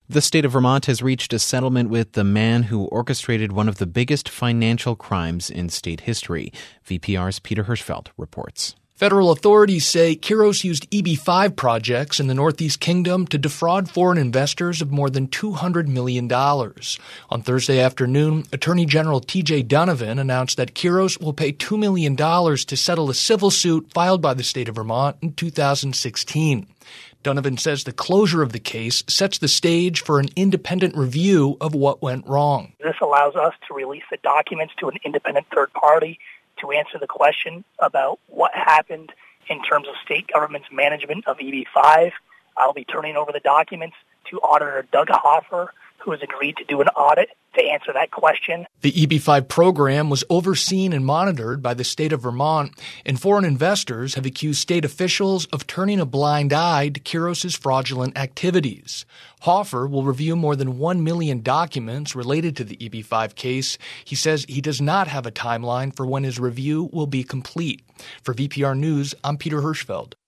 The state of Vermont has reached a settlement with the man who orchestrated one of the biggest financial crimes in state history. VPR's Peter Hirschfeld reports. Federal authorities say Kiros used EB-5 projects in the Northeast Kingdom to defraud foreign investors of more than $200 million. On Thursday afternoon, Attorney General T.J. Donovan announced that Kiros will pay $2 million to settle a civil suit filed by the state of Vermont in 2016. Donovan says the closure of the case sets the stage for an independent review of what went wrong. This allows us to release the documents to an independent third party to answer the question about what happened in terms of state government's management of EB-5. I'll be turning over the documents to Auditor Doug Hoffer, who has agreed to do an audit to answer that question. The EB-5 program was overseen and monitored by the state of Vermont, and foreign investors have accused state officials of turning a blind eye to Kiros' fraudulent activities. Hoffer will review more than 1 million documents related to the EB-5 case. He says he does not have a timeline for when his review will be complete. For VPR News, I'm Peter Hirschfeld.